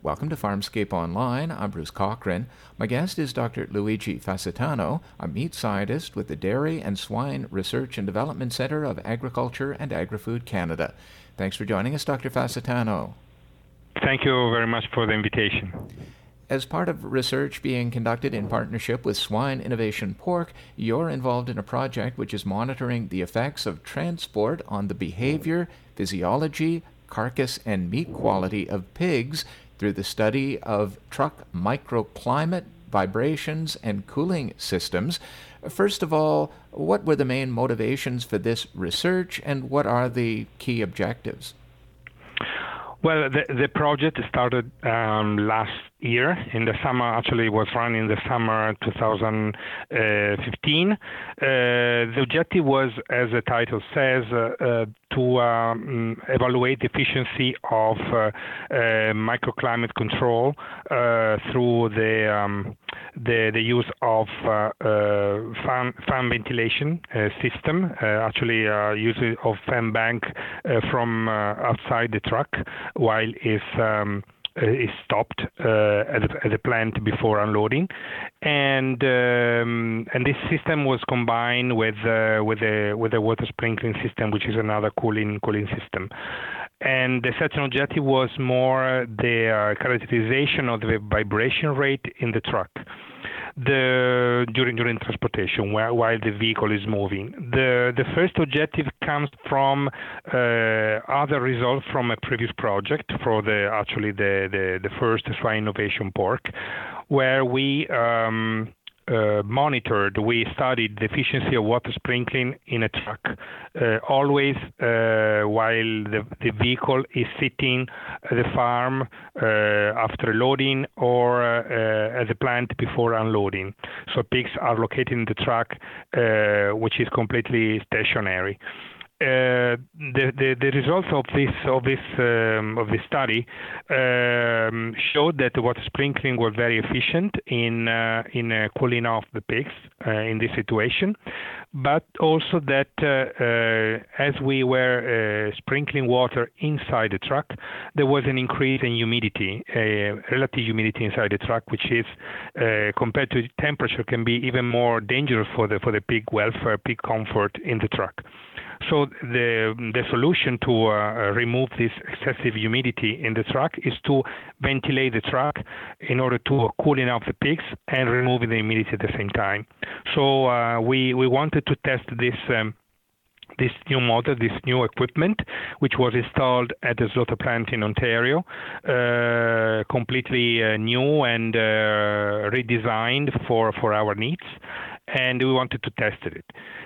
Welcome to Farmscape Online. I'm Bruce Cochran. My guest is Dr. Luigi Fascitano, a meat scientist with the Dairy and Swine Research and Development Center of Agriculture and Agri-Food Canada. Thanks for joining us, Dr. Fascitano. Thank you very much for the invitation. As part of research being conducted in partnership with Swine Innovation Pork, you're involved in a project which is monitoring the effects of transport on the behavior, physiology, carcass, and meat quality of pigs through the study of truck microclimate, vibrations, and cooling systems. First of all, what were the main motivations for this research, and what are the key objectives? Well, the project started last year in the summer. Actually, it was run in the summer 2015. The objective was, as the title says, to evaluate the efficiency of microclimate control through the use of fan ventilation system, use of fan bank from outside the truck while is stopped at the plant before unloading, and this system was combined with a water sprinkling system, which is another cooling system. And the second objective was more the characterization of the vibration rate in the truck during transportation while the vehicle is moving. The first objective comes from other results from a previous project for the first Swine Innovation Pork, where we we studied the efficiency of water sprinkling in a truck, always while the vehicle is sitting at the farm after loading or at the plant before unloading. So pigs are located in the truck, which is completely stationary. The results of this study showed that the water sprinkling was very efficient in cooling off the pigs in this situation, but also that as we were sprinkling water inside the truck, there was an increase in humidity, relative humidity inside the truck, which is compared to temperature can be even more dangerous for the pig welfare, pig comfort in the truck. So the solution to remove this excessive humidity in the truck is to ventilate the truck in order to cooling off the pigs and removing the humidity at the same time. So we wanted to test this new model, this new equipment, which was installed at the slaughter plant in Ontario, completely new and redesigned for our needs. And we wanted to test it.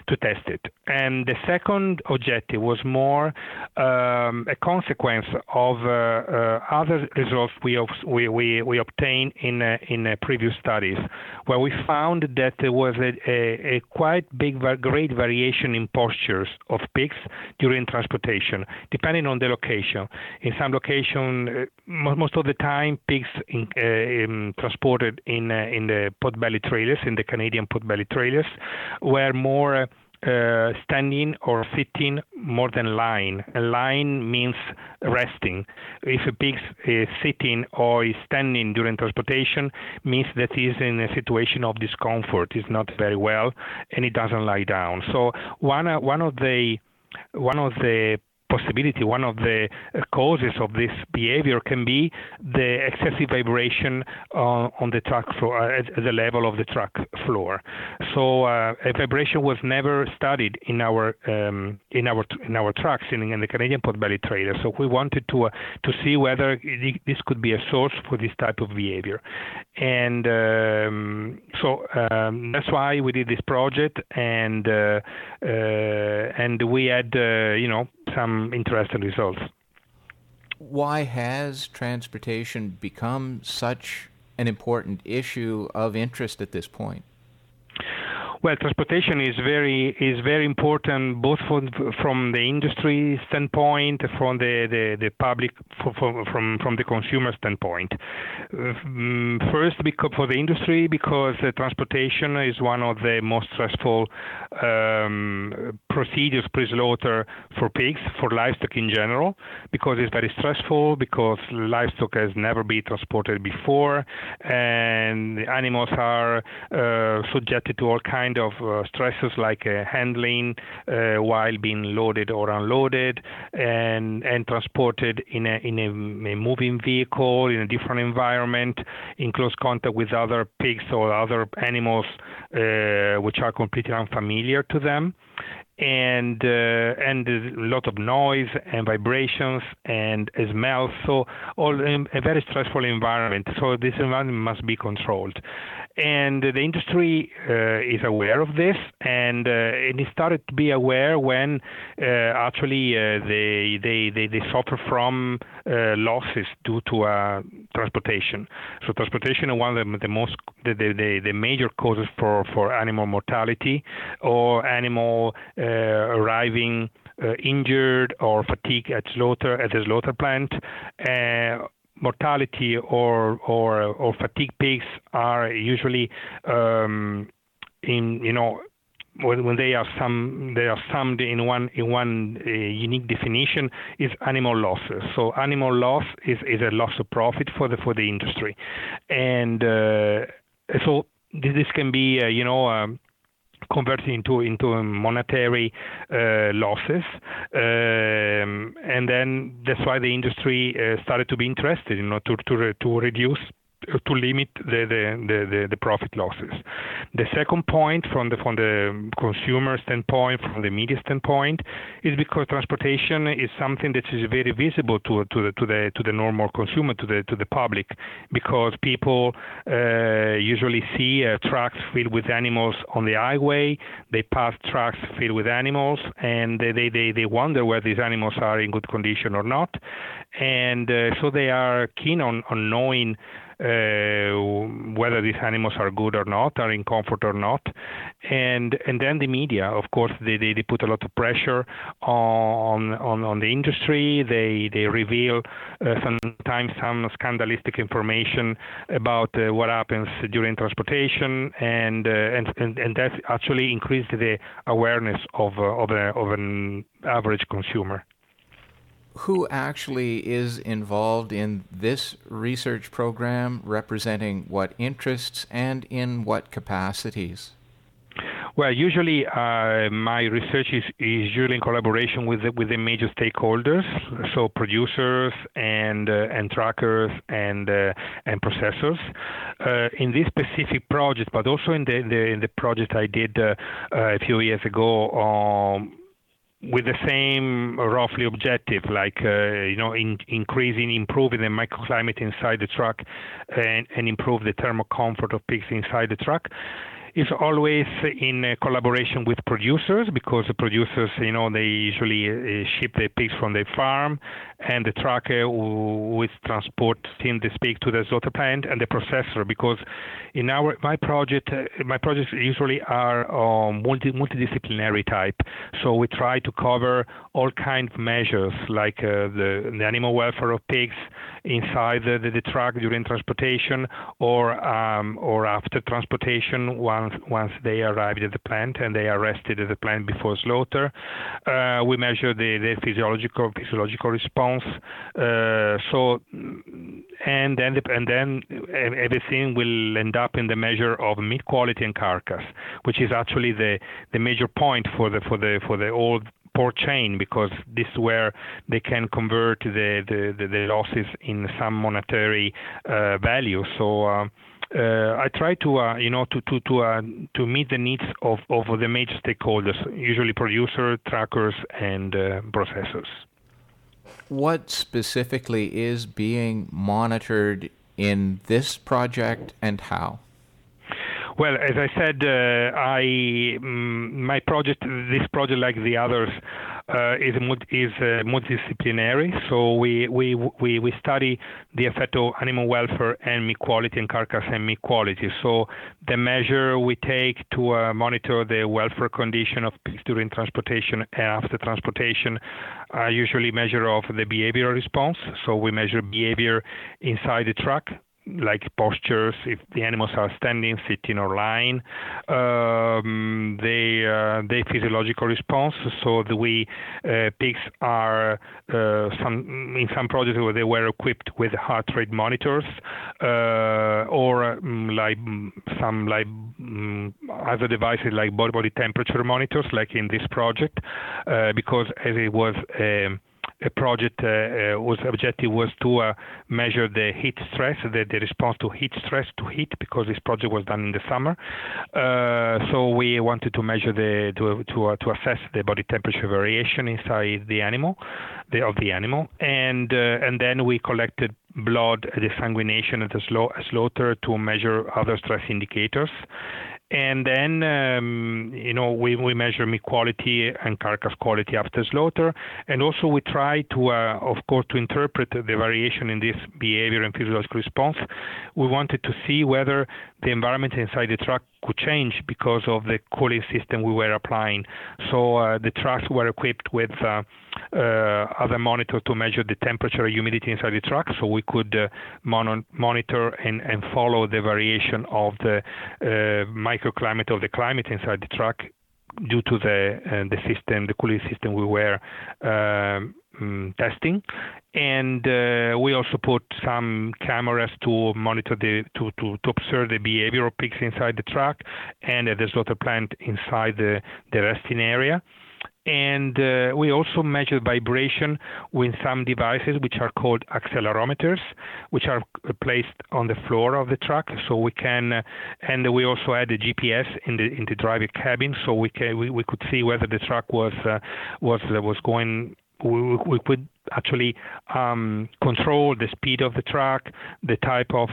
And the second objective was more a consequence of other results we obtained in previous studies, where we found that there was a quite great variation in postures of pigs during transportation, depending on the location. In some location, most of the time, pigs transported in the potbelly trailers, in the Canadian potbelly trailers, were more standing or sitting more than lying. And lying means resting. If a pig is sitting or is standing during transportation, means that he is in a situation of discomfort, is not very well, and he doesn't lie down. So one of the possibility, one of the causes of this behavior can be the excessive vibration on the truck floor, at the level of the truck floor. So a vibration was never studied in our trucks in the Canadian potbelly trailer. So we wanted to see whether this could be a source for this type of behavior, and so that's why we did this project, and we had some interesting results. Why has transportation become such an important issue of interest at this point? Well, transportation is very important, both from the industry standpoint, from the public, from the consumer standpoint. First, because for the industry, because transportation is one of the most stressful procedures pre-slaughter for pigs, for livestock in general, because it's very stressful, because livestock has never been transported before, and the animals are subjected to all kind of stresses like handling while being loaded or unloaded, and transported in a moving vehicle in a different environment, in close contact with other pigs or other animals which are completely unfamiliar to them. And a lot of noise and vibrations and smells, so all in a very stressful environment. So this environment must be controlled, and the industry is aware of this, and it started to be aware when actually they suffer from losses due to transportation. So transportation is one of the major causes for animal mortality or animal arriving injured or fatigued at the slaughter plant. Mortality or fatigued pigs are usually when they are summed in one unique definition is animal losses. So animal loss is a loss of profit for the industry, and so this can be converted into monetary losses, and then that's why the industry started to be interested, to reduce, to limit the profit losses. The second point, from the consumer standpoint, from the media standpoint, is because transportation is something that is very visible to the normal consumer, to the public, because people usually see trucks filled with animals on the highway. They pass trucks filled with animals, and they wonder whether these animals are in good condition or not, and so they are keen on knowing whether these animals are good or not, are in comfort or not, and then the media, of course, they put a lot of pressure on the industry. They reveal sometimes some scandalistic information about what happens during transportation, and that actually increased the awareness of an average consumer. Who actually is involved in this research program, representing what interests and in what capacities? Well, usually my research is usually in collaboration with the major stakeholders, so producers and trackers and processors. In this specific project, but also in the project I did a few years ago, with the same roughly objective, like improving the microclimate inside the truck and improve the thermal comfort of pigs inside the truck. It's always in collaboration with producers, because the producers, they usually ship the pigs from their farm, and the tracker who is transporting the pig to the slaughter plant, and the processor, because in my projects usually are multidisciplinary type. So we try to cover all kinds of measures, like the animal welfare of pigs inside the truck during transportation, or after transportation, once they arrived at the plant and they are rested at the plant before slaughter. We measure the physiological response. And then everything will end up in the measure of meat quality and carcass, which is actually the major point for the whole pork chain, because this is where they can convert the losses in some monetary value. So I try to meet the needs of the major stakeholders, usually producers, trackers, and processors. What specifically is being monitored in this project, and how? Well, as I said, my project, this project, like the others, is multidisciplinary. So we study the effect of animal welfare and meat quality and carcass and meat quality. So the measure we take to monitor the welfare condition of pigs during transportation and after transportation usually measure of the behavioral response. So we measure behavior inside the truck, like postures, if the animals are standing, sitting, or lying, their physiological response. So pigs are in some projects where they were equipped with heart rate monitors, or other devices like body temperature monitors, like in this project, because as it was a project whose objective was to measure the heat stress, the response to heat stress to heat, because this project was done in the summer. So we wanted to measure to assess the body temperature variation inside the animal, and then we collected blood desanguination at the slaughter to measure other stress indicators. And then, we measure meat quality and carcass quality after slaughter. And also we try to, of course, to interpret the variation in this behavior and physiological response. We wanted to see whether the environment inside the truck could change because of the cooling system we were applying. So the trucks were equipped with other monitors to measure the temperature and humidity inside the truck, so we could monitor and follow the variation of the microclimate of the climate inside the truck due to the cooling system we were testing. And we also put some cameras to monitor to observe the behavior of pigs inside the truck and at the slaughter plant inside the resting area. And we also measured vibration with some devices which are called accelerometers, which are placed on the floor of the truck. So we can, and we also had a GPS in the driver cabin, so we could see whether the truck was going. We could actually control the speed of the truck, the type of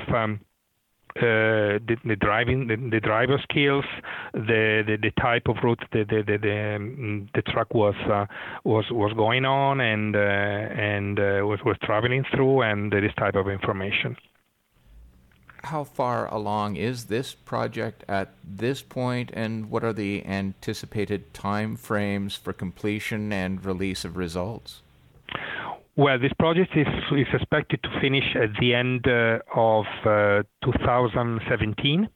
the driver skills, the type of route the truck was going on and was traveling through, and this type of information. How far along is this project at this point, and what are the anticipated time frames for completion and release of results? Well, this project is expected to finish at the end of 2017.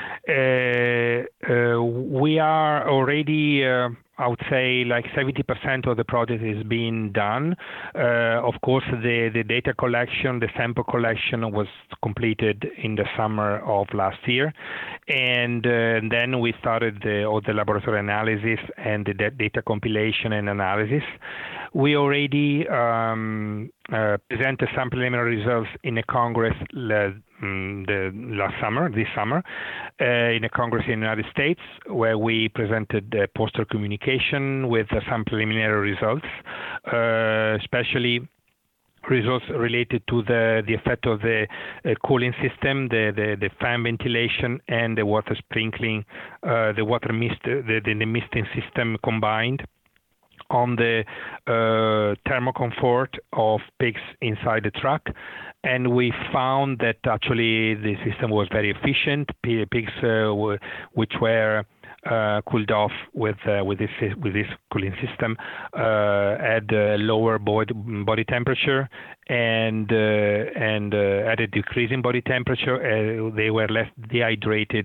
We are already, I would say, like 70% of the project is being done. Of course, the data collection, the sample collection was completed in the summer of last year. And then we started all the laboratory analysis and the data compilation and analysis. We already presented some preliminary results in a congress this summer, in a congress in the United States, where we presented poster communication with some preliminary results, especially results related to the effect of the cooling system, the fan ventilation, and the water sprinkling, the water mist, the misting system combined on the thermal comfort of pigs inside the truck. And we found that actually the system was very efficient. Pigs which were cooled off with this cooling system had a lower body temperature and had a decrease in body temperature. They were less dehydrated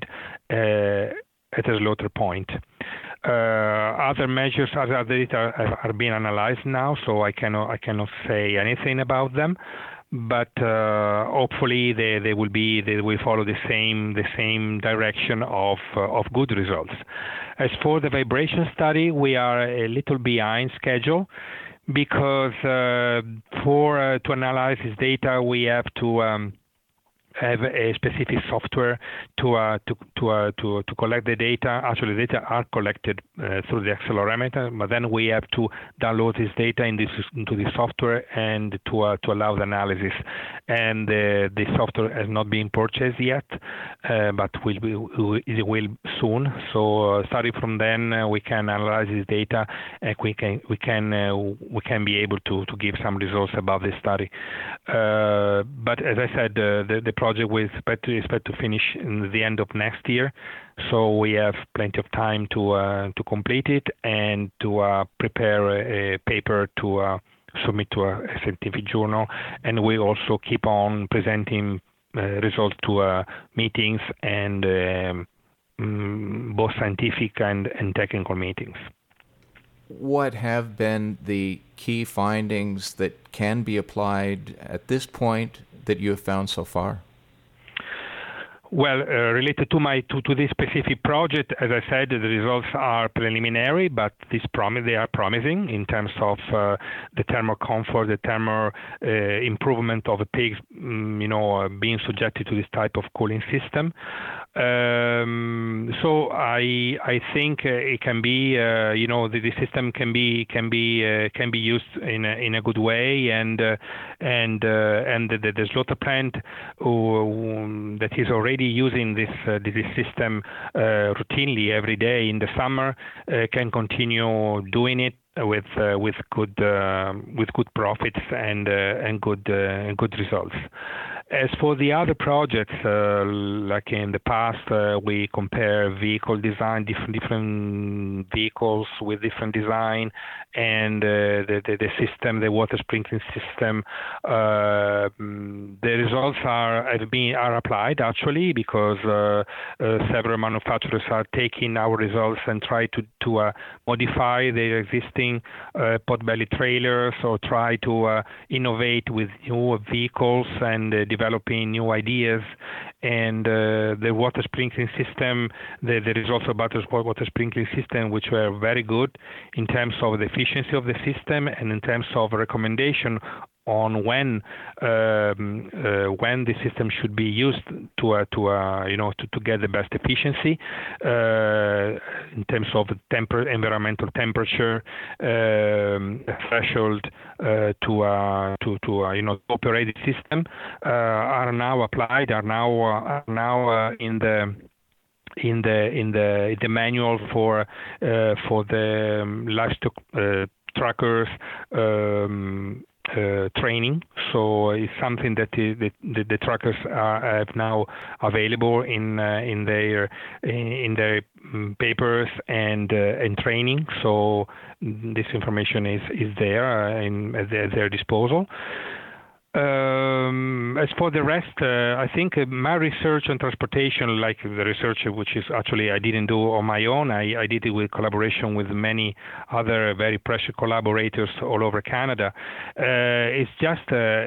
at a slaughter point. Other measures, other data are being analyzed now, so I cannot say anything about them. But hopefully they will follow the same direction of good results. As for the vibration study, we are a little behind schedule because to analyze this data we have to have a specific software to collect the data. Actually, the data are collected through the accelerometer, but then we have to download this data into the software and to allow the analysis. And the software has not been purchased yet, but it will soon. So starting from then, we can analyze this data and we can be able to give some results about this study. But as I said, the project we expect to finish in the end of next year, so we have plenty of time to complete it and to prepare a paper to submit to a scientific journal. And we also keep on presenting result to meetings and both scientific and technical meetings. What have been the key findings that can be applied at this point that you have found so far? Well, related to this specific project, as I said, the results are preliminary, but they are promising in terms of the thermal comfort, the thermal improvement of the pigs, being subjected to this type of cooling system. So I think it can be, the system can be used in a good way, and the slaughter plant that is already using this system routinely every day in the summer can continue doing it with good profits and good results. As for the other projects, like in the past, we compare vehicle design, different vehicles with different design, and the system, the water sprinkling system. The results are applied actually, because several manufacturers are taking our results and try to modify their existing pot-belly trailers, or try to innovate with new vehicles and developing new ideas. And the water sprinkling system, the results about the water sprinkling system, which were very good in terms of the efficiency of the system and in terms of recommendation on when the system should be used to get the best efficiency in terms of environmental temperature threshold to operate the system, are now applied, are now in the manual for the livestock trackers training. So it's something that the trackers have now available in their papers and training. So this information is there at their disposal. As for the rest, I think my research on transportation, like the research which is actually I didn't do on my own, I did it with collaboration with many other very precious collaborators all over Canada. It's just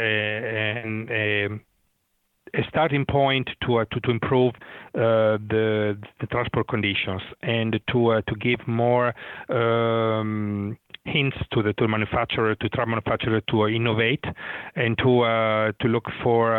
a starting point to improve the transport conditions, and to give more hints to the manufacturer, to truck manufacturer, to innovate and to look for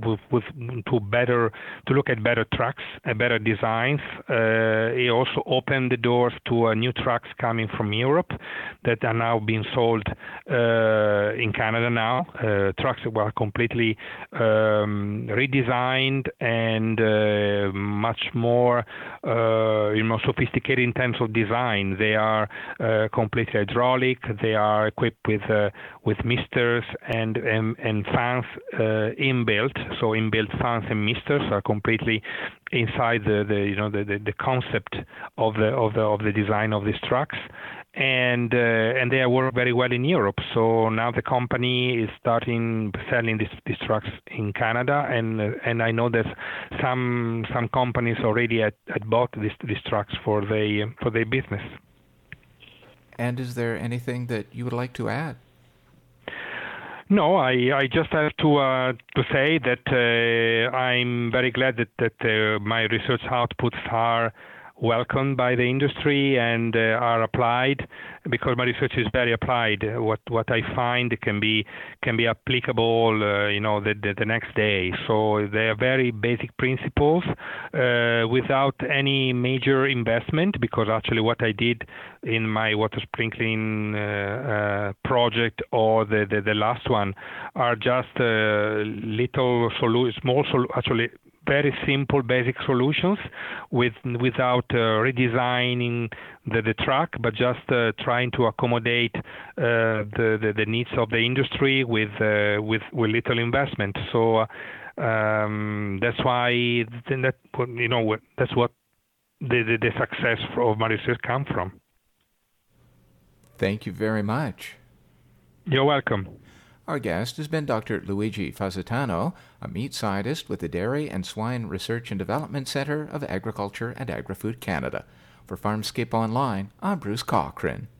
to look at better trucks and better designs. It also opened the doors to new trucks coming from Europe that are now being sold in Canada now. Trucks that were completely redesigned and much more sophisticated in terms of design. They are completely hydraulic. They are equipped with misters and fans inbuilt. So inbuilt fans and misters are completely inside the concept of the design of these trucks. And they work very well in Europe. So now the company is starting selling these trucks in Canada, and I know that some companies already had bought these trucks for their business. And is there anything that you would like to add? No, I just have to say that I'm very glad that my research outputs are welcomed by the industry and are applied, because my research is very applied. What I find can be applicable, the next day. So they are very basic principles without any major investment, because actually what I did in my water sprinkling project or the last one are just actually very simple basic solutions without redesigning the truck, but just trying to accommodate the needs of the industry with little investment. So that's why that's what the success of my research come from. Thank you very much. You're welcome. Our guest has been Dr. Luigi Fazzitano, a meat scientist with the Dairy and Swine Research and Development Centre of Agriculture and Agri-Food Canada. For Farmscape Online, I'm Bruce Cochrane.